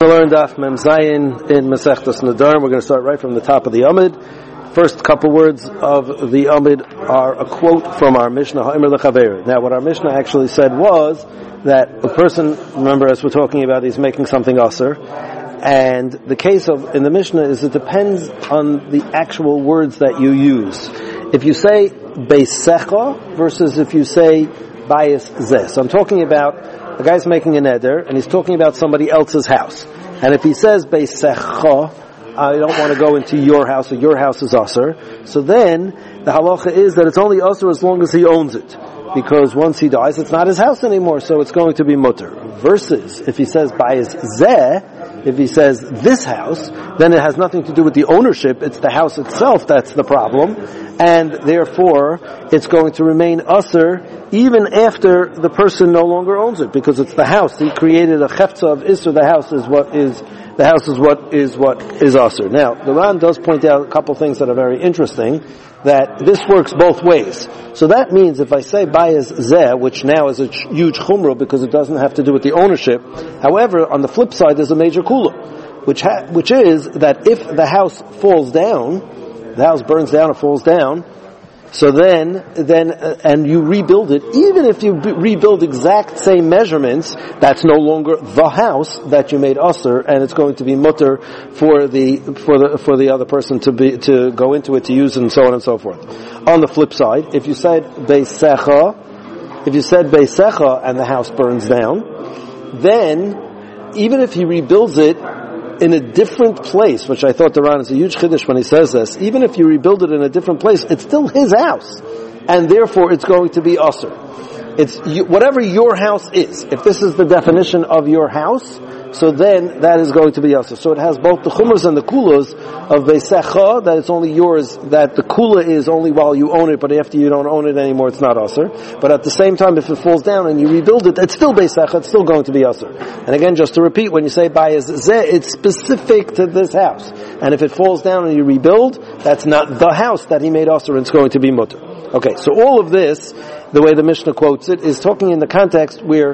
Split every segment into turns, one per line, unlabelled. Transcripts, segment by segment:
to learn Daf Mem Zayin in Masechtas Nedarim. We're going to start right from the top of the Amid. First couple words of the Amid are a quote from our Mishnah, Ha'imr L'Chaver. Now, what our Mishnah actually said was that a person, remember as we're talking about, he's making something asur, and the case of, in the Mishnah is it depends on the actual words that you use. If you say Beisecha versus if you say Bayis Zeh. So I'm talking about the guy's making a neder, and he's talking about somebody else's house. And if he says, Beisecha, I don't want to go into your house, or your house is asur, so then the halacha is that it's only asur as long as he owns it. Because once he dies, it's not his house anymore, so it's going to be mutter. Versus, if he says, Bayis Zeh, if he says, this house, then it has nothing to do with the ownership, it's the house itself that's the problem, and therefore, it's going to remain asur even after the person no longer owns it, because it's the house. He created a cheftza of isur. The house is what is asur. Now, the Ran does point out a couple things that are very interesting, that this works both ways. So that means if I say bayis zeh, which now is a huge chumrah because it doesn't have to do with the ownership. However, on the flip side, there's a major kula, which is that if the house falls down, the house burns down or falls down, so then, and you rebuild it, even if you rebuild exact same measurements, that's no longer the house that you made asur, and it's going to be mutter for the other person to go into it, to use it, and so on and so forth. On the flip side, if you said Beisecha and the house burns down, then even if he rebuilds it in a different place, which I thought the Ran is a huge chiddush when he says this, even if you rebuild it in a different place, it's still his house, and therefore it's going to be asur. It's whatever your house is. If this is the definition of your house, so then that is going to be asur. So it has both the chumras and the kulas of beisecha, that it's only yours, that the kula is only while you own it, but after you don't own it anymore, it's not asur. But at the same time, if it falls down and you rebuild it, it's still beisecha, it's still going to be asur. And again, just to repeat, when you say bayis zeh, it's specific to this house. And if it falls down and you rebuild, that's not the house that he made asur, and it's going to be mutter. Okay, so all of this, the way the Mishnah quotes it, is talking in the context where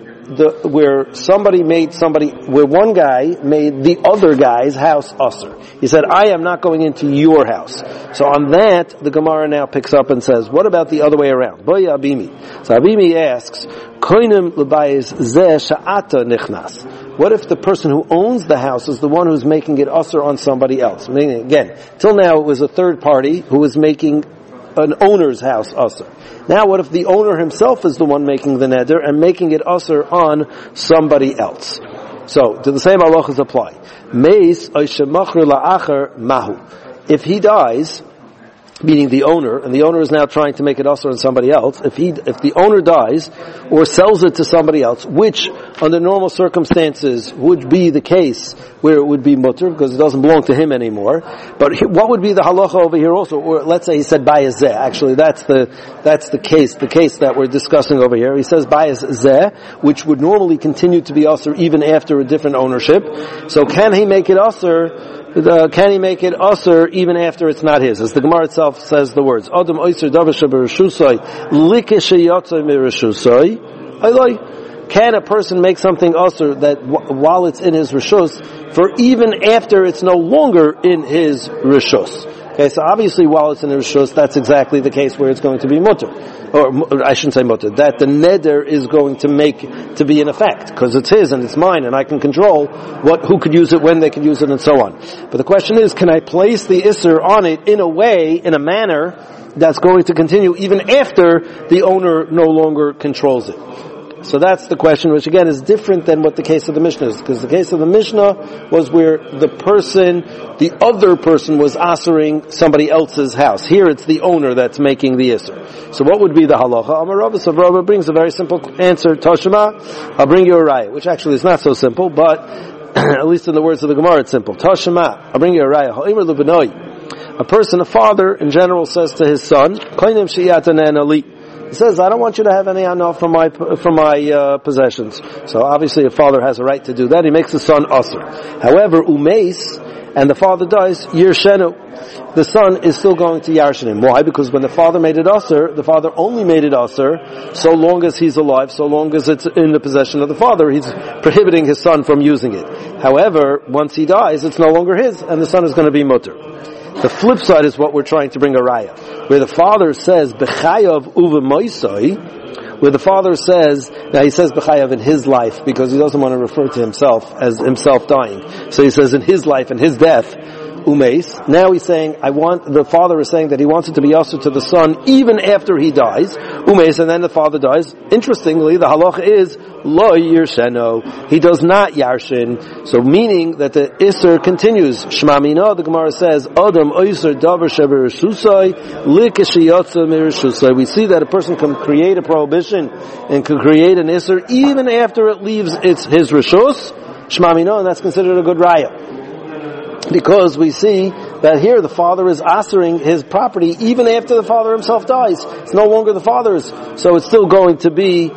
one guy made the other guy's house asur. He said, I am not going into your house. So on that, the Gemara now picks up and says, what about the other way around? Boy Abimi. So Abimi asks, Koinim l'bayis zeh sha'ata nichnas. What if the person who owns the house is the one who's making it asur on somebody else? Meaning, again, till now it was a third party who was making an owner's house asur. Now what if the owner himself is the one making the neder and making it asur on somebody else? So, do the same halachas apply? Meis oishemachar la'achar mahu. If he dies, meaning the owner, and the owner is now trying to make it asur on somebody else, if the owner dies or sells it to somebody else, which under normal circumstances would be the case where it would be mutter because it doesn't belong to him anymore. But what would be the halacha over here also? Or let's say he said bayis zeh. Actually, that's the case that we're discussing over here. He says bayis zeh, which would normally continue to be asur even after a different ownership. So can he make it asur? Can he make it asur even after it's not his? As the Gemara itself says the words, Adam oiser davar shebereshusai likish yatzai mereshusai. Eloi. Can a person make something asur that while it's in his rishus, for even after it's no longer in his rishus? Okay, so obviously while it's in his rishus, that's exactly the case where it's going to be mutter. Or I shouldn't say mutter, that the neder is going to be in effect, because it's his and it's mine and I can control who could use it, when they can use it, and so on. But the question is, can I place the isser on it in a manner that's going to continue even after the owner no longer controls it? So that's the question, which again is different than what the case of the Mishnah is, because the case of the Mishnah was where the other person was asuring somebody else's house. Here it's the owner that's making the isser. So what would be the halacha? Amar Rava, so Rava brings a very simple answer, Toshima, I'll bring you a raya, which actually is not so simple, but at least in the words of the Gemara it's simple. Toshima, I'll bring you a raya. Ha'imar l'benoi. A father in general says to his son, Koinim she'yataneh ali. He says, I don't want you to have any hana from my possessions. So obviously a father has a right to do that. He makes the son aser. However, umeis, and the father dies, yirshenu, the son is still going to yarshin him. Why? Because when the father made it aser, the father only made it aser so long as he's alive, so long as it's in the possession of the father. He's prohibiting his son from using it. However, once he dies, it's no longer his, and the son is going to be mutter. The flip side is what we're trying to bring a raya, where the father says, B'chayav uve moisoi, where the father says, now he says B'chayav in his life, because he doesn't want to refer to himself as himself dying. So he says in his life and his death, umeis. Now he's saying, the father is saying that he wants it to be also to the son even after he dies. Umeis, and then the father dies. Interestingly, the halacha is, lo yirsheno. He does not yarshin. So meaning that the iser continues. Shema mina, the Gemara says, Adam oiser davar shebereshusai, likeshiyotza mireshusai. We see that a person can create a prohibition and can create an iser even after it leaves his reshus. Shema mina, and that's considered a good raya. Because we see that here the father is asering his property even after the father himself dies. It's no longer the father's, so it's still going to be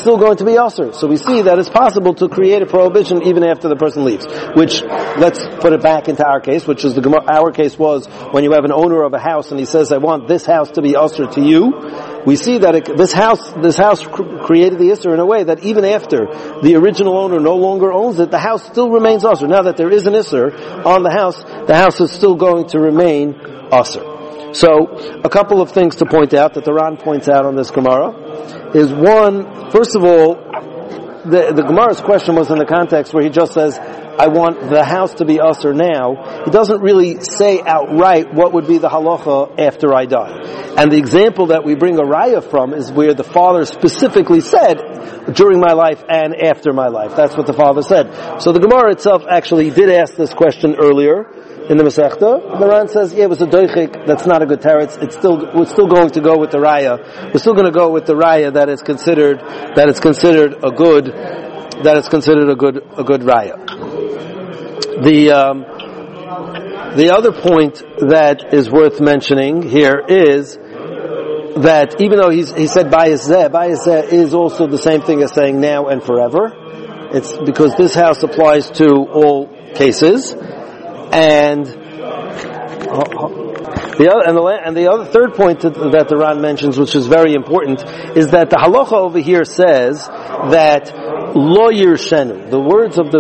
aser. So we see that it's possible to create a prohibition even after the person leaves. Which, let's put it back into our case, which is our case was when you have an owner of a house and he says, I want this house to be aser to you. We see that this house created the iser in a way that even after the original owner no longer owns it, the house still remains aser. Now that there is an iser on the house is still going to remain aser. So, a couple of things to point out that the Ran points out on this Gemara is one, first of all, the Gemara's question was in the context where he just says, I want the house to be aser now. He doesn't really say outright what would be the halacha after I die. And the example that we bring a raya from is where the father specifically said, during my life and after my life. That's what the father said. So the Gemara itself actually did ask this question earlier in the Masechta. The Ran says, yeah, it was a doichik, that's not a good teretz. We're still going to go with the raya. We're still going to go with the raya that it's considered a good raya. The other point that is worth mentioning here is that even though he said bayis zeh is also the same thing as saying now and forever. It's because this house applies to all cases, and the other third point that the Ran mentions, which is very important, is that the halacha over here says that lo yirshenu. The words of the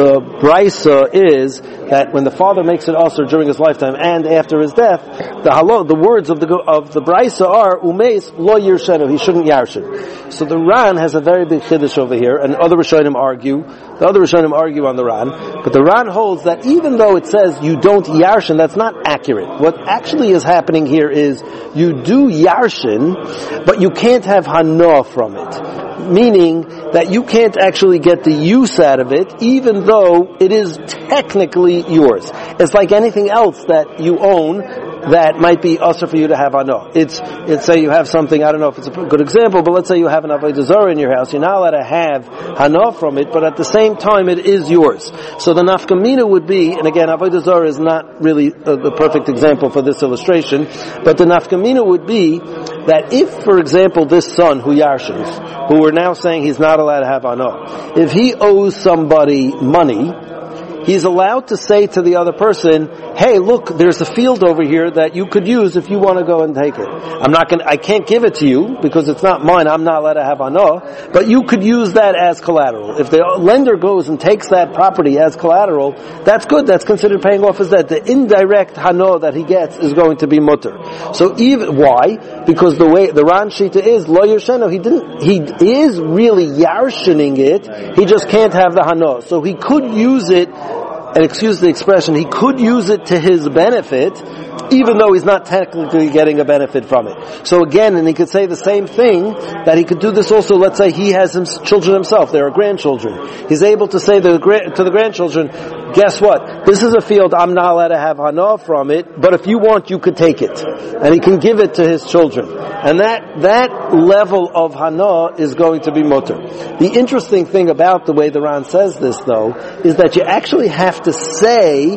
brisa is that when the father makes it aser during his lifetime and after his death, the words of the brisa are umeis lo yirshenu. He shouldn't yarshin. So the Ran has a very big chiddush over here, and other Rishonim argue. The other Rishonim argue on the Ran, but the Ran holds that even though it says you don't yarshin, that's not accurate. What actually is happening here is you do yarshin, but you can't have hana from it. Meaning that you can't actually get the use out of it, even though it is technically yours. It's like anything else that you own that might be usher for you to have hana. It's say you have something, I don't know if it's a good example, but let's say you have an avodah zarah in your house. You're not allowed to have hana from it, but at the same time it is yours. So the nafkamina would be, and again, avodah zarah is not really the perfect example for this illustration, but the nafkamina would be that if, for example, this son who yarshins, who we're now saying he's not allowed to have hana, if he owes somebody money, he's allowed to say to the other person, hey, look, there's a field over here that you could use if you want to go and take it. I can't give it to you because it's not mine. I'm not allowed to have hana, but you could use that as collateral. If the lender goes and takes that property as collateral, that's good. That's considered paying off his debt. The indirect hana that he gets is going to be mutter. So why? Because the way the Ran Shita is, lo yirshenu, he is really yarshening it, he just can't have the hana. So he could use it, and excuse the expression, he could use it to his benefit, even though he's not technically getting a benefit from it. So again, and he could say the same thing, that he could do this also, let's say he has children himself, there are grandchildren. He's able to say to the grandchildren, guess what? This is a field, I'm not allowed to have hana from it, but if you want, you could take it. And he can give it to his children. And that level of hana is going to be mutter. The interesting thing about the way the Ran says this, though, is that you actually have to say,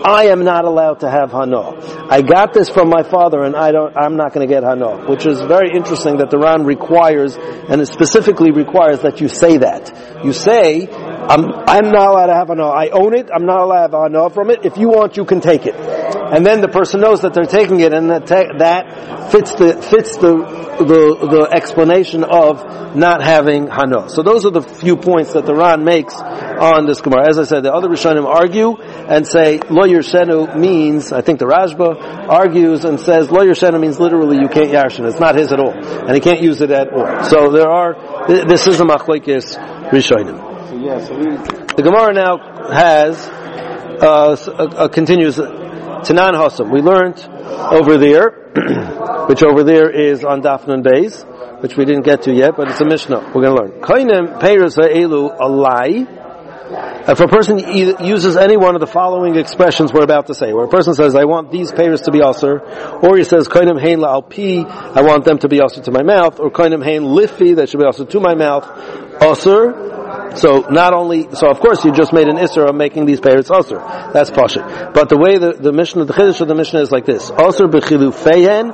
I am not allowed to have hana. I got this from my father, and I'm not going to get hana. Which is very interesting that the Ran requires, and it specifically requires that you say that. You say, I'm not allowed to have hana. I own it. I'm not allowed to have hana from it. If you want, you can take it. And then the person knows that they're taking it, and that fits the explanation of not having hana. So those are the few points that the Ran makes on this Gemara. As I said, the other Rishonim argue and say lo yershenu means, I think the Rashba argues and says lo yershenu means literally you can't yarshin. It's not his at all, and he can't use it at all. So this is a machlokes Rishonim. The Gemara now has continues Tanan Hasam. We learned over there, which over there is on Daf Nun Beis, which we didn't get to yet, but it's a Mishnah. We're going to learn. Koinem peiros ha'elu alai. If a person uses any one of the following expressions we're about to say, where a person says, I want these peiros to be asur, or he says, koinem hein la'alpi, I want them to be asur to my mouth, or koinem hein lifi, they should be asur to my mouth, asur. So of course you just made an isser of making these peiros asur. That's pashut. But the way the Mishnah, the chiddush of the Mishnah is like this: asur b'chilufeihen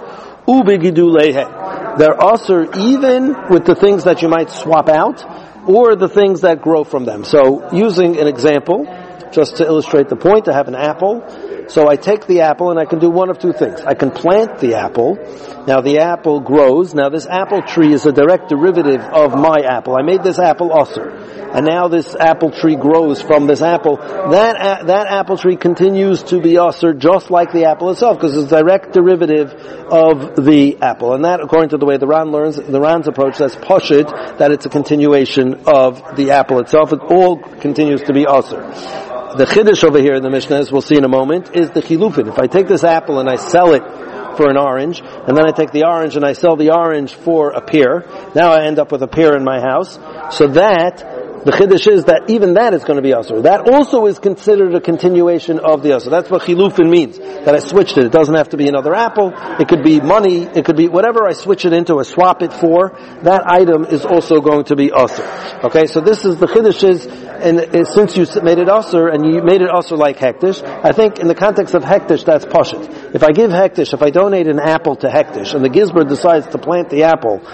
u'b'gidulehen. They're asur even with the things that you might swap out, or the things that grow from them. So, using an example, just to illustrate the point, I have an apple. So I take the apple and I can do one of two things. I can plant the apple. Now the apple grows. Now this apple tree is a direct derivative of my apple. I made this apple asur. And now this apple tree grows from this apple. That apple tree continues to be asur just like the apple itself, because it's a direct derivative of the apple. And that, according to the way the Ran's approach, that's pashut, that it's a continuation of the apple itself. It all continues to be asur. The chiddush over here in the Mishnah, as we'll see in a moment, is the chilufin. If I take this apple and I sell it for an orange, and then I take the orange and I sell the orange for a pear, now I end up with a pear in my house. So that, the chiddush is that even that is going to be asur. That also is considered a continuation of the asur. That's what chilufin means, that I switched it. It doesn't have to be another apple. It could be money. It could be whatever I switch it into or swap it for. That item is also going to be asur. Okay, so this is the chiddush is, and since you made it asur, and you made it asur like hektish, I think in the context of hektish, that's pashut. If I give hektish, if I donate an apple to hektish, and the gizber decides to plant the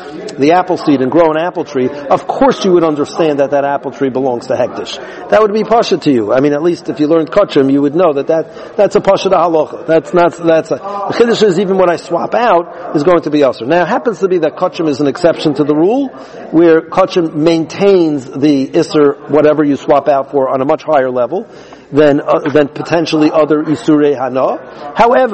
apple seed and grow an apple tree, of course you would understand that apple tree belongs to hektish. That would be pashut to you. I mean, at least if you learned kachim, you would know that's a pashut halacha. The chiddush is even when I swap out is going to be asur. Now, it happens to be that kachim is an exception to the rule, where kachim maintains the isser, whatever you swap out for, on a much higher level than potentially other isurei hana.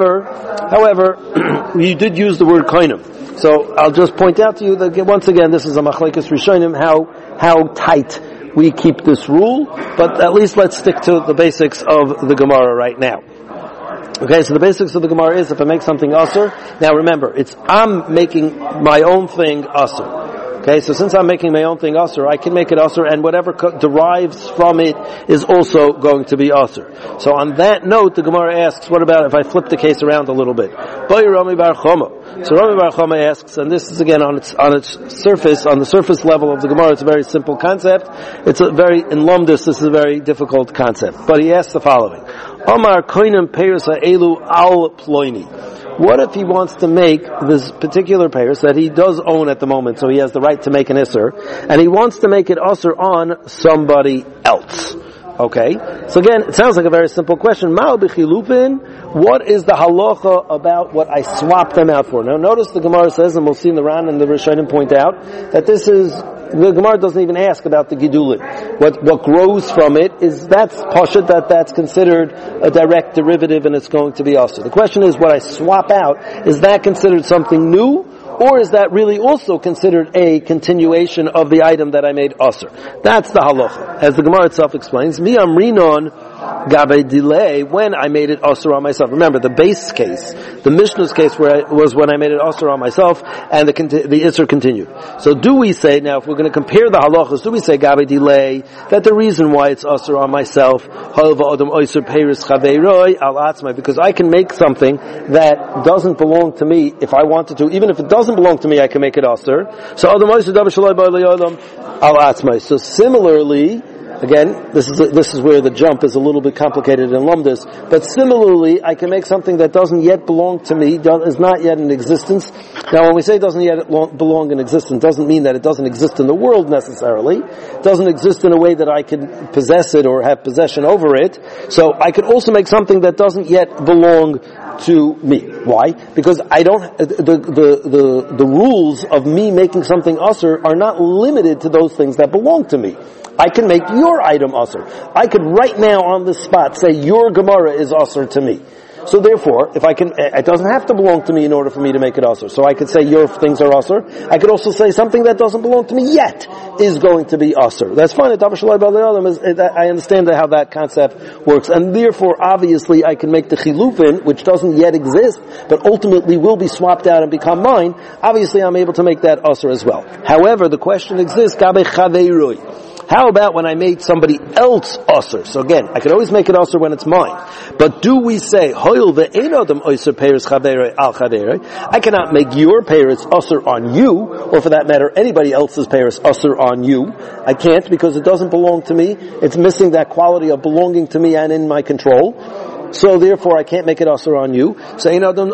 However, you did use the word koinem. So I'll just point out to you that once again, this is a machlekes rishonim, how tight we keep this rule, but at least let's stick to the basics of the Gemara right now. Okay, so the basics of the Gemara is if I make something asur, now remember, I'm making my own thing asur. Okay, so since I'm making my own thing asur, I can make it asur, and whatever derives from it is also going to be asur. So on that note, the Gemara asks, what about if I flip the case around a little bit? Boy Rami Bar Choma. So Rami Bar Choma asks, and this is again on the surface level of the Gemara, it's a very simple concept. It's a very, in Lumdus, this is a very difficult concept. But he asks the following. Omar koinem peiros ha'elu al ploini. What if he wants to make this particular peiros that he does own at the moment, so he has the right to make an isser, and he wants to make it asur on somebody else? Okay, so again, it sounds like a very simple question. Ma'al b'chilupin, what is the halacha about what I swap them out for? Now notice the Gemara says, and we'll see in the Ran and the Rishonim point out, that the Gemara doesn't even ask about the gidulin. What grows from it that's pashut, that's considered a direct derivative and it's going to be asur. The question is, what I swap out, is that considered something new? Or is that really also considered a continuation of the item that I made asur? That's the halacha. As the Gemara itself explains, mi amrinon gabe delay, when I made it asur on myself. Remember, the base case, the Mishnah's case was when I made it asur on myself, and the isur continued. So do we say, now if we're going to compare the halachas, do we say gabe delay, that the reason why it's asur on myself, because I can make something that doesn't belong to me if I wanted to, even if it doesn't belong to me, I can make it asur. So similarly, Again, this is where the jump is a little bit complicated in Lumdus. But similarly, I can make something that doesn't yet belong to me, is not yet in existence. Now, when we say doesn't yet belong in existence, doesn't mean that it doesn't exist in the world necessarily. It doesn't exist in a way that I can possess it or have possession over it. So I could also make something that doesn't yet belong to me. Why? Because I don't, the rules of me making something usher are not limited to those things that belong to me. I can make your item usher. I could right now on the spot say your Gemara is usher to me. So therefore, if I can, it doesn't have to belong to me in order for me to make it usher. So I could say your things are usher. I could also say something that doesn't belong to me yet is going to be usher. That's fine. I understand how that concept works. And therefore, obviously, I can make the chilufin, which doesn't yet exist, but ultimately will be swapped out and become mine. Obviously, I'm able to make that usher as well. However, the question exists, gabe chaveiroi. How about when I made somebody else usher? So again, I can always make it usher when it's mine. But do we say, Hoyl ve'enodam oyser peiros chaverei al chaverei? I cannot make your peiros usher on you, or for that matter, anybody else's peiros usher on you. I can't because it doesn't belong to me. It's missing that quality of belonging to me and in my control. So therefore, I can't make it usher on you. So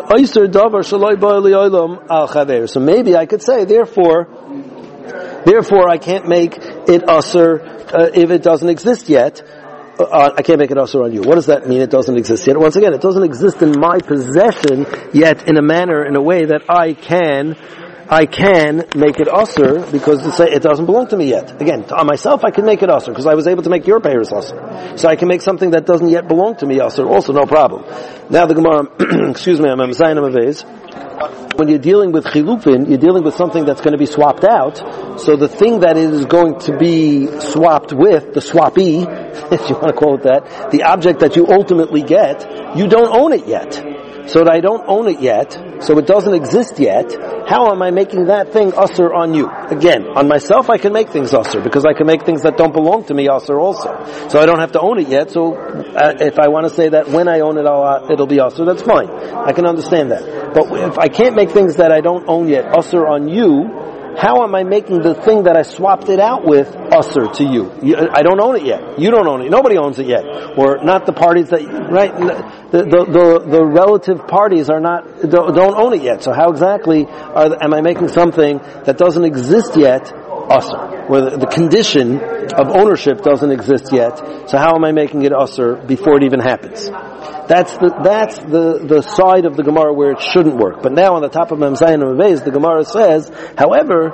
maybe I could say, therefore, I can't make it usher if it doesn't exist yet. I can't make it usher on you. What does that mean? It doesn't exist yet. Once again, it doesn't exist in my possession yet in a way that I can make it usher because it doesn't belong to me yet. Again, on myself I can make it usher because I was able to make your peiros usher. So I can make something that doesn't yet belong to me usher. Also, no problem. Now the Gemara, excuse me, I'm a Messiah Amavez. When you're dealing with chilufin, you're dealing with something that's going to be swapped out. So the thing that it is going to be swapped with, the swappee, if you want to call it that, the object that you ultimately get, you don't own it yet. So that I don't own it yet, so it doesn't exist yet, how am I making that thing usher on you? Again, on myself I can make things usher, because I can make things that don't belong to me usher also. So I don't have to own it yet, so if I want to say that when I own it, it'll be usher, that's fine. I can understand that. But if I can't make things that I don't own yet usher on you, how am I making the thing that I swapped it out with usher to you? I don't own it yet. You don't own it. Nobody owns it yet. Or not the parties that, right? The relative parties don't own it yet. So how exactly am I making something that doesn't exist yet usher? Where the condition of ownership doesn't exist yet. So how am I making it usher before it even happens? That's the side of the Gemara where it shouldn't work. But now on the top of Mem Zayin and Mevez, the Gemara says, however,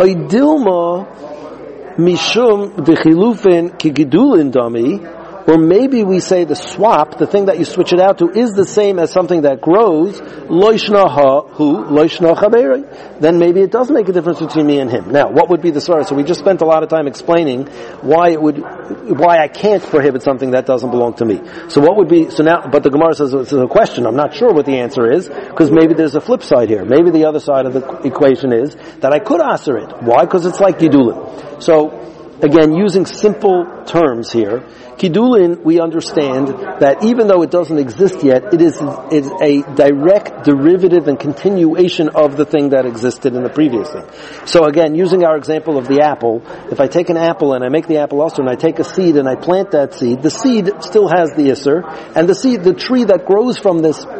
oidilma mishum dechilufin kigidulin dami, or maybe we say the swap, the thing that you switch it out to, is the same as something that grows, loishna ha-hu, loishna chaberi. Then maybe it does make a difference between me and him. Now, what would be the story? So we just spent a lot of time explaining why I can't prohibit something that doesn't belong to me. So what would be, but the Gemara says it's a question. I'm not sure what the answer is, because maybe there's a flip side here. Maybe the other side of the equation is that I could aser it. Why? Because it's like Gidulin. So, again, using simple terms here, Kidulin, we understand that even though it doesn't exist yet, it is a direct derivative and continuation of the thing that existed in the previous thing. So again, using our example of the apple, if I take an apple and I make the apple usher and I take a seed and I plant that seed, the seed still has the isser, and the tree that grows from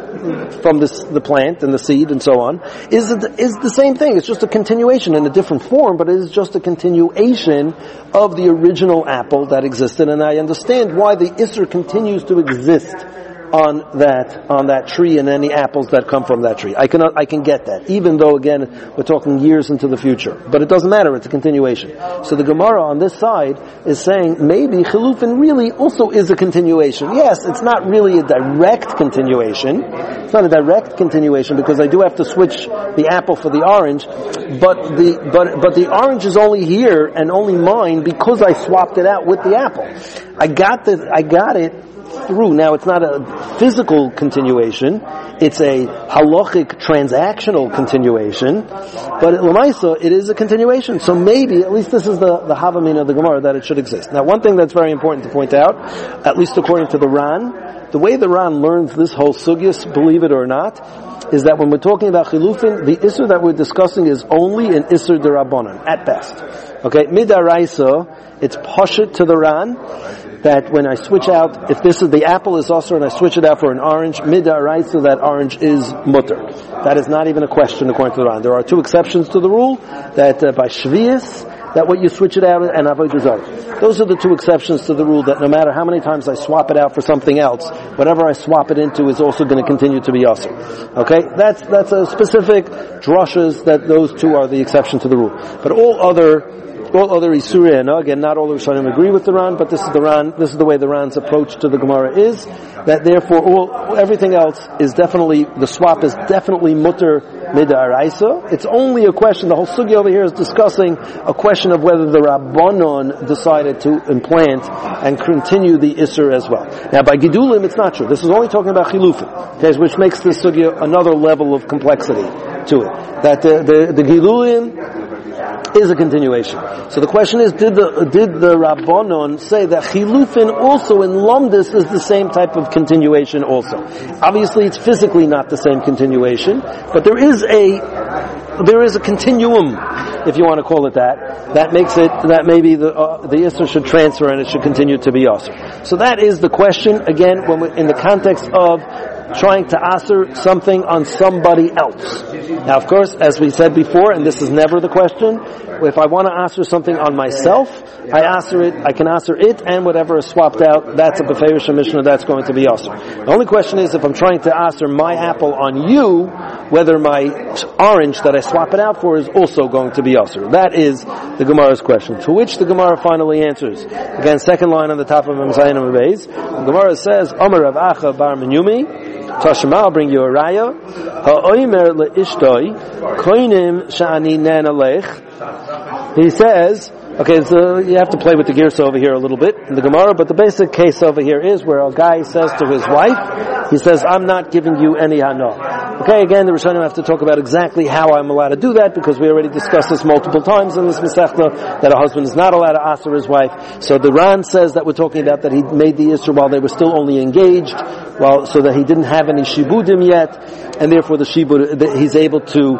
the plant and the seed and so on, is the same thing. It's just a continuation in a different form, but it is just a continuation of the original apple that existed, and I understand why the Isser continues to exist on that tree and any apples that come from that tree. I can get that, even though again we're talking years into the future. But it doesn't matter, it's a continuation. So the Gemara on this side is saying maybe Chilufin really also is a continuation. Yes, it's not really a direct continuation. It's not a direct continuation because I do have to switch the apple for the orange, but the orange is only here and only mine because I swapped it out with the apple. I got it through. Now it's not a physical continuation, it's a halachic transactional continuation, but at Lamaisa it is a continuation. So maybe, at least this is the Havamin of the Gemara, that it should exist. Now one thing that's very important to point out, at least according to the Ran, the way the Ran learns this whole sugyas, believe it or not, is that when we're talking about Chilufin, the Isser that we're discussing is only an Isser D'Rabbanan, at best. Okay, midaraisa, it's pashut to the Ran, that when I switch out, if this is the apple is also and I switch it out for an orange, midaraisa, that orange is mutter. That is not even a question according to the Ran. There are two exceptions to the rule, that by shvius, that what you switch it out and avodah zarah. Those are the two exceptions to the rule that no matter how many times I swap it out for something else, whatever I swap it into is also going to continue to be asur. Okay? That's a specific drushes that those two are the exception to the rule. But all other Isuria, and again, not all the Rishonim agree with the Ran, but this is the way the Ran's approach to the Gemara is, that therefore everything else is definitely, the swap is definitely mutter midaraisa. It's only a question, the whole sugi over here is discussing a question of whether the Rabbanon decided to implant and continue the Isser as well. Now by Gidulim it's not true. This is only talking about Chilufin, okay, which makes this sugi another level of complexity to it. That the Gidulim is a continuation. So the question is, did the Rabbanon say that Chilufin also in Lumdis is the same type of continuation also? Obviously it's physically not the same continuation, but there is a continuum, if you want to call it that makes it, that maybe the Isser should transfer and it should continue to be Asr. So that is the question, again, when we're in the context of trying to answer something on somebody else. Now, of course, as we said before, and this is never the question, if I want to answer something on myself, I can answer it, and whatever is swapped out, that's a Beferish Mishnah, that's going to be answered. The only question is, if I'm trying to answer my apple on you, whether my orange that I swap it out for is also going to be answered. That is the Gemara's question, to which the Gemara finally answers. Again, second line on the top of Zayin and Beis. The Gemara says, Omer Rav Acha bar Menyumi, Tashma, I'll bring you a raya. Ha'oimer le'ishtoi, koinim sha'ani nanalech. He says, okay, so you have to play with the gears over here a little bit in the Gemara, but the basic case over here is where a guy says to his wife, he says, I'm not giving you any hana. Okay, again, the Rishonim have to talk about exactly how I'm allowed to do that, because we already discussed this multiple times in this Masechta, that a husband is not allowed to answer his wife. So the Ran says that we're talking about that he made the Isser while they were still only engaged, so that he didn't have any shibudim yet, and therefore it's able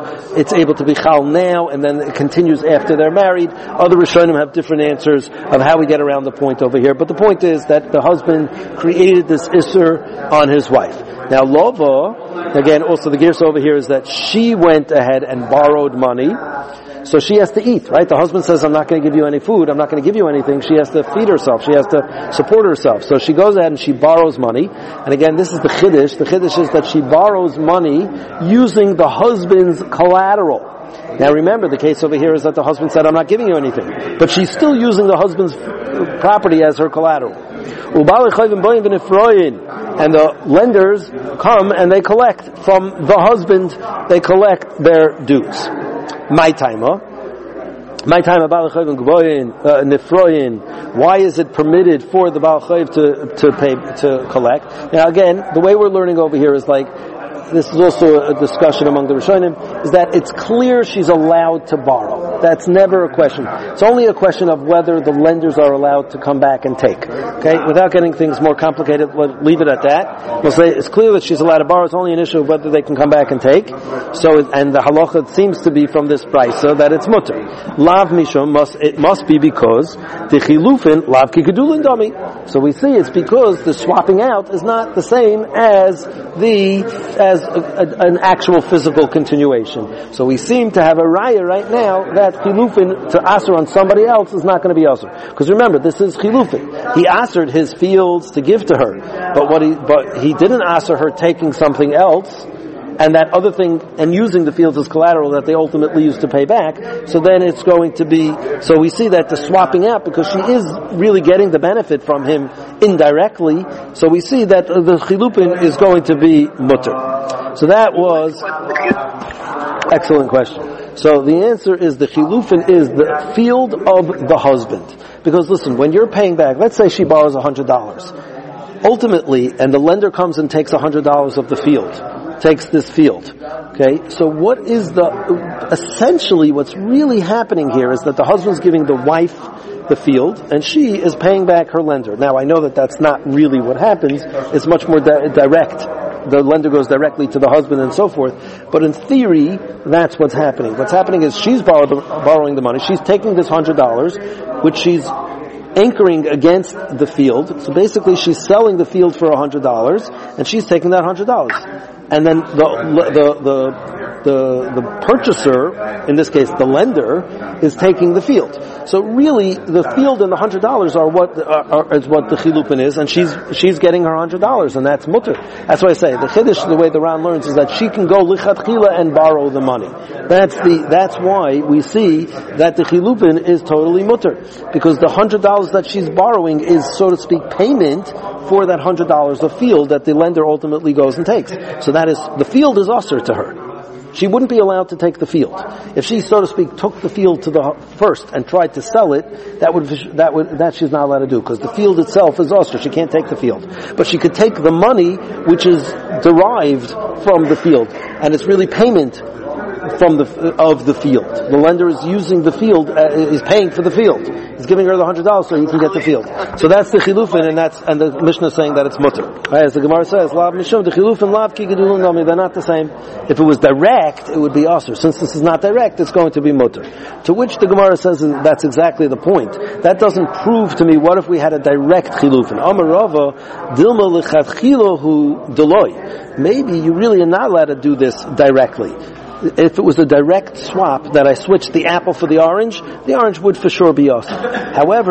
to be chal now, and then it continues after they're married. Other Rishonim have different answers of how we get around the point over here, but the point is that the husband created this Isser on his wife. Now Lova, again, also the gears over here is that she went ahead and borrowed money, so she has to eat, right? The husband says, I'm not going to give you any food, I'm not going to give you anything. She has to feed herself, she has to support herself. So she goes ahead and she borrows money. And again, this is the Chiddush. The Chiddush is that she borrows money using the husband's collateral. Now remember, the case over here is that the husband said, I'm not giving you anything. But she's still using the husband's property as her collateral. And the lenders come and they collect from the husband, they collect their dues. My time, why is it permitted for the Baal Chayv to collect? Now again, the way we're learning over here is like, this is also a discussion among the Rishonim, is that it's clear she's allowed to borrow. That's never a question. It's only a question of whether the lenders are allowed to come back and take. Okay? Without getting things more complicated, we'll leave it at that. We'll say it's clear that she's allowed to borrow. It's only an issue of whether they can come back and take. And the halacha seems to be from this price, so that it's mutter. Lav mishum, it must be because the chilufin, lav ki gedulin dami. So we see it's because the swapping out is not the same as an actual physical continuation. So we seem to have a raya right now that chilufin to aser on somebody else is not going to be aser. Because remember, this is chilufin. He asered his fields to give to her, but he didn't aser her taking something else, and that other thing, and using the fields as collateral that they ultimately use to pay back. So then it's going to be, so we see that the swapping out, because she is really getting the benefit from him indirectly, so we see that the chilupin is going to be mutter. So that was excellent question. So the answer is the chilufin is the field of the husband. Because listen, when you're paying back, let's say she borrows $100. Ultimately, and the lender comes and takes $100 of the field, takes this field. Okay, so what is essentially what's really happening here is that the husband's giving the wife the field, and she is paying back her lender. Now, I know that that's not really what happens. It's much more direct the lender goes directly to the husband and so forth. But in theory, that's what's happening. What's happening is she's borrowing the money. She's taking this $100, which she's anchoring against the field. So basically she's selling the field for $100 and she's taking that $100. And then the purchaser, in this case the lender, is taking the field. So really the field and the $100 are what the chilupin is, and she's getting her $100, and that's mutter. That's why I say the chiddush, the way the Ran learns, is that she can go lichatchila and borrow the money. That's why we see that the chilupin is totally mutter, because the $100 that she's borrowing is, so to speak, payment for that $100 of field that the lender ultimately goes and takes. So that is, the field is usher to her. She wouldn't be allowed to take the field. If she, so to speak, took the field to the first and tried to sell it, that she's not allowed to do, because the field itself is usher. She can't take the field. But she could take the money which is derived from the field, and it's really payment of the field. The lender is using the field, is paying for the field. He's giving her the $100 so he can get the field. So that's the chilufin, and the Mishnah is saying that it's mutter. As the Gemara says, lav mishum, the chilufin lav ki gedulun nami, they're not the same. If it was direct, it would be asur. Since this is not direct, it's going to be mutter. To which the Gemara says that's exactly the point. That doesn't prove to me, what if we had a direct chilufin? Amar Rava, dilma lechatchilahu deloy. Maybe you really are not allowed to do this directly. If it was a direct swap that I switched the apple for the orange would for sure be us. However,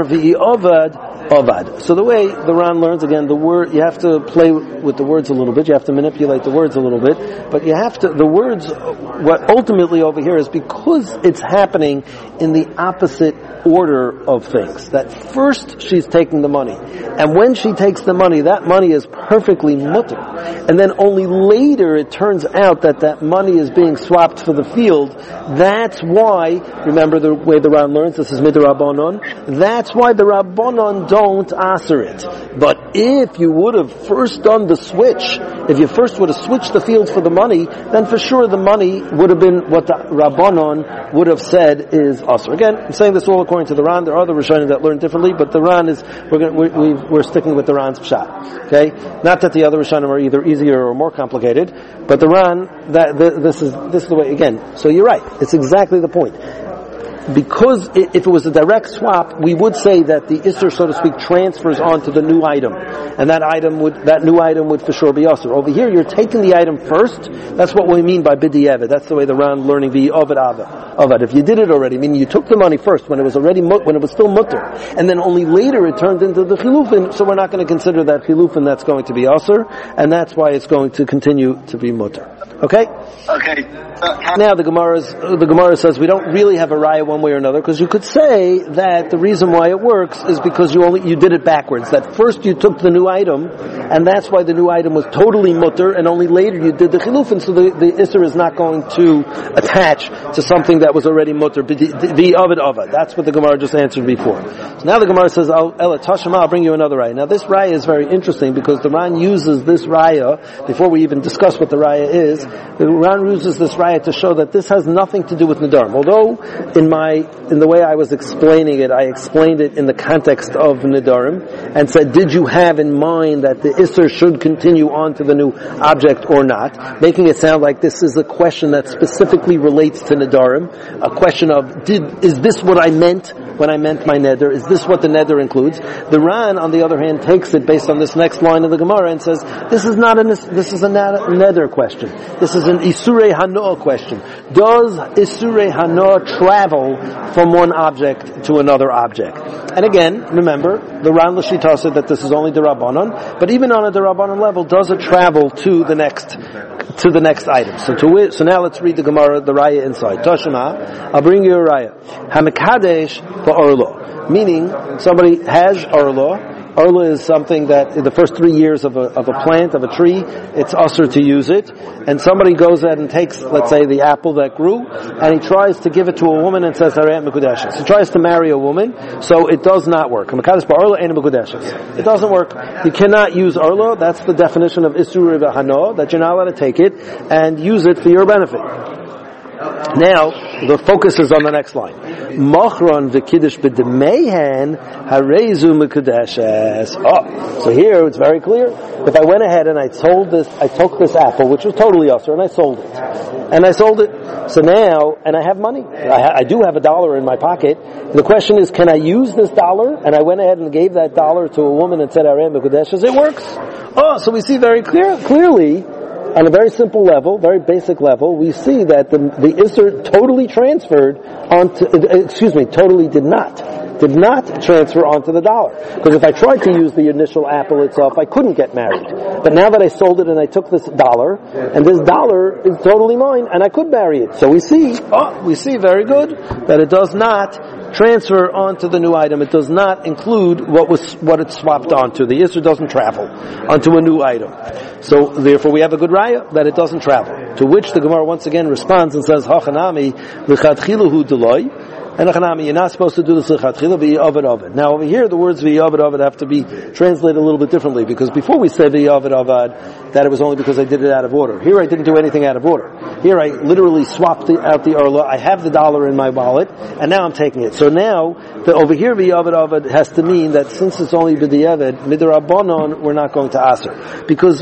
ovad. So the way the Ran learns, again, the word, you have to play with the words a little bit, you have to manipulate the words a little bit, but you have to, the words, what ultimately over here is, because it's happening in the opposite order of things. That first she's taking the money, and when she takes the money, that money is perfectly mutter, and then only later it turns out that money is being swapped for the field. That's why, remember the way the Ran learns, this is midrabanon, that's why the Rabbanon don't answer it. But if you would have first done the switch, if you first would have switched the field for the money, then for sure the money would have been what the Rabbanon would have said is asur. Again, I'm saying this all according to the Ran. There are other Rishonim that learn differently, but the Ran is, we're sticking with the Ran's pshat. Okay? Not that the other Rishonim are either easier or more complicated, but the Ran, this is the way, again. So you're right. It's exactly the point. Because if it was a direct swap, we would say that the Isser, so to speak, transfers onto the new item, and that new item would for sure be Isser. Over here, you're taking the item first. That's what we mean by B'di'evet. That's the way the Ran learning the Ovad Avad. If you did it already, meaning you took the money first when it was still mutter, and then only later it turned into the Chilufin. So we're not going to consider that Chilufin. That's going to be Isser, and that's why it's going to continue to be mutter. Okay. Now the Gemara says we don't really have a raya one way or another, because you could say that the reason why it works is because you did it backwards. That first you took the new item, and that's why the new item was totally mutter, and only later you did the chilufin, so the Isser is not going to attach to something that was already mutter. The avad. That's what the Gemara just answered before. So now the Gemara says, Ela Tashema, I'll bring you another raya. Now this raya is very interesting, because the Ran uses this raya, before we even discuss what the raya is, the Ran uses this raya to show that this has nothing to do with Nedarim. Although in the way I was explaining it, I explained it in the context of Nedarim, and said, did you have in mind that the Isser should continue on to the new object or not? Making it sound like this is a question that specifically relates to Nedarim, a question of, is this what I meant when I meant my neder? Is this what the neder includes? The Ran, on the other hand, takes it based on this next line of the Gemara and says, this is a neder question. This is an Isurei Hanoah question. Does Isurei Hanoah travel from one object to another object? And again, remember, the Ran L'Shita said that this is only the Rabbanon, but even on a Rabbanon level, does it travel to the next item? So now let's read the Gemara, the Raya inside. Toshima, I'll bring you a Raya. Hamikadesh ba'orlo. Meaning, somebody has orlo. Orlo is something that in the first 3 years of a plant, of a tree, it's usher to use it. And somebody goes ahead and takes, let's say, the apple that grew, and he tries to give it to a woman and says, he tries to marry a woman, so it does not work. It doesn't work. You cannot use orlo. That's the definition of Isur Hano, that you're not allowed to take it and use it for your benefit. Now, the focus is on the next line. Mochron v'kiddush b'demeihen harezu mekudeshes. Oh, so here it's very clear. If I went ahead and I took this apple, which was totally usher, and I sold it. So now, and I have money. I do have $1 in my pocket. The question is, can I use this $1? And I went ahead and gave that $1 to a woman and said, Harei mekudeshes. It works. Oh, so we see very clearly, on a very simple level, very basic level, we see that the Isser totally transferred totally did not transfer onto the $1. Because if I tried to use the initial apple itself, I couldn't get married. But now that I sold it and I took this $1, and this $1 is totally mine, and I could marry it. So we see very good that it does not transfer onto the new item. It does not include what it swapped onto. The Isser doesn't travel onto a new item. So therefore we have a good raya that it doesn't travel. To which the Gemara once again responds and says, Hachanami l'chadchilu hu deloi. And you're not supposed to do this lichatchila v'yavad avad. Now over here, the words v'yavad avad have to be translated a little bit differently, because before we said v'yavad avad, that it was only because I did it out of order. Here I didn't do anything out of order. Here I literally swapped out the arla. I have the $1 in my wallet, and now I'm taking it. So now, over here v'yavad avad has to mean that since it's only b'diavad, midrabanon, we're not going to aser. Because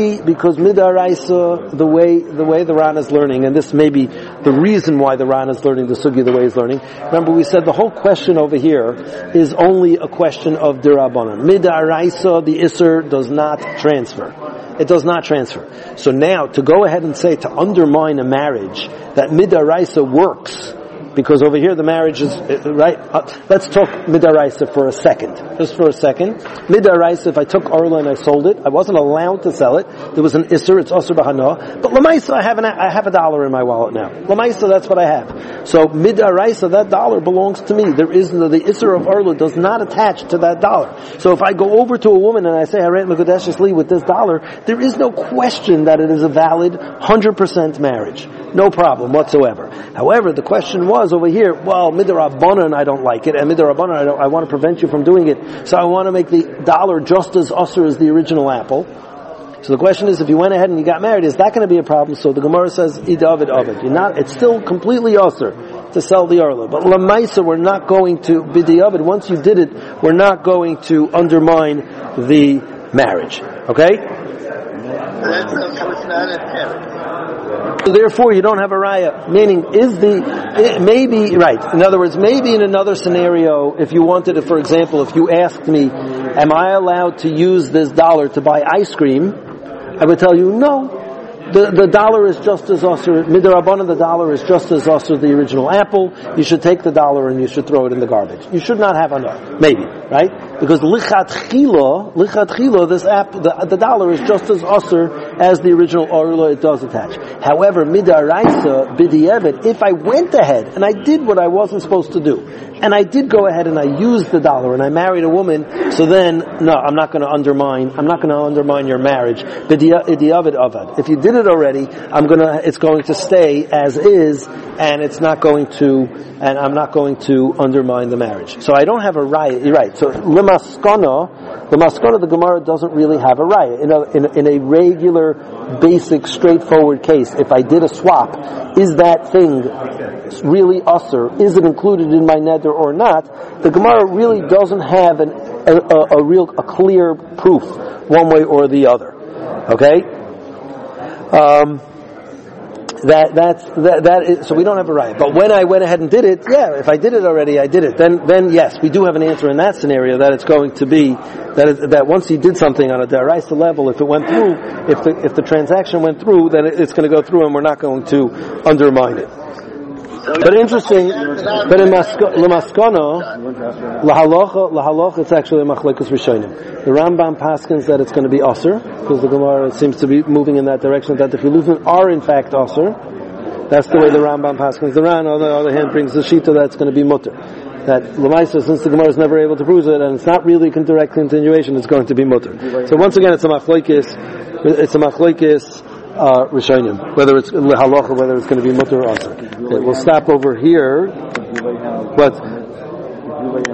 midaraisa, the way the Ran is learning, and this may be the reason why the Ran is learning the sugi the way he's learning. Remember, we said the whole question over here is only a question of dirabanan. Midaraisa, the Isser does not transfer. It does not transfer. So now, to go ahead and say, to undermine a marriage, that midaraisa works, because over here the marriage is, right? Let's talk midaraisa for a second. Just for a second. Midaraisa, if I took Arla and I sold it, I wasn't allowed to sell it. There was an Isser, it's Asr B'Hana. But Lamaisa, I have $1 in my wallet now. Lamaisa, that's what I have. So midaraisa, that $1 belongs to me. There is the Isser of Arla does not attach to that $1. So if I go over to a woman and I say, Harei mekudeshes li with this $1, there is no question that it is a valid 100% marriage. No problem whatsoever. However, the question was over here, well, midarabanan, I don't like it, and midarabanan, I want to prevent you from doing it, so I want to make the $1 just as usher as the original apple. So the question is, if you went ahead and you got married, is that going to be a problem? So the Gemara says, idavid avid. It's still completely usher to sell the arla. But lamaisa, we're not going to, bidiavid, once you did it, we're not going to undermine the marriage. Okay? So therefore, you don't have a raya. Meaning, maybe, right. In other words, maybe in another scenario, if you wanted to, for example, if you asked me, am I allowed to use this $1 to buy ice cream? I would tell you, no. The $1 is just as usher, midrabanan, the $1 is just as usher the original apple. You should take the $1 and you should throw it in the garbage. You should not have enough. Maybe, right? Because lichatchila, this apple, the $1 is just as usher as the original arla, it does attach. However, midaraisa, b'di'evet, if I went ahead and I did what I wasn't supposed to do, and I did go ahead and I used the $1 and I married a woman, so then, no, I'm not going to undermine your marriage. B'di'evet avad. If you did it already, it's going to stay as is, and I'm not going to undermine the marriage. So I don't have a raya. You're right. So the maskana, the Gemara doesn't really have a raya. In a regular, basic, straightforward case, if I did a swap, is that thing really usher? Is it included in my neder or not? The Gemara really doesn't have a clear proof one way or the other. Okay? So we don't have a right. But when I went ahead and did it, if I did it already, I did it. Then yes, we do have an answer in that scenario that it's going to be that once you did something on a deraisa level, if it went through, if the transaction went through, then it's going to go through, and we're not going to undermine it. But interesting, but in Lamaskana, lahalacha, it's actually a machlekes rishonim. The Rambam paskins that it's going to be aser, because the Gemara seems to be moving in that direction, that the chilufim are in fact aser. That's the way the Rambam paskins. The Ran, on the other hand, brings the shita that's going to be mutter. That Lamaisa, since the Gemara is never able to prove it, and it's not really a direct continuation, it's going to be mutter. So once again, it's a machlekes Rishonim, whether it's halacha, whether it's going to be mutter or asr. Okay, we'll stop over here. But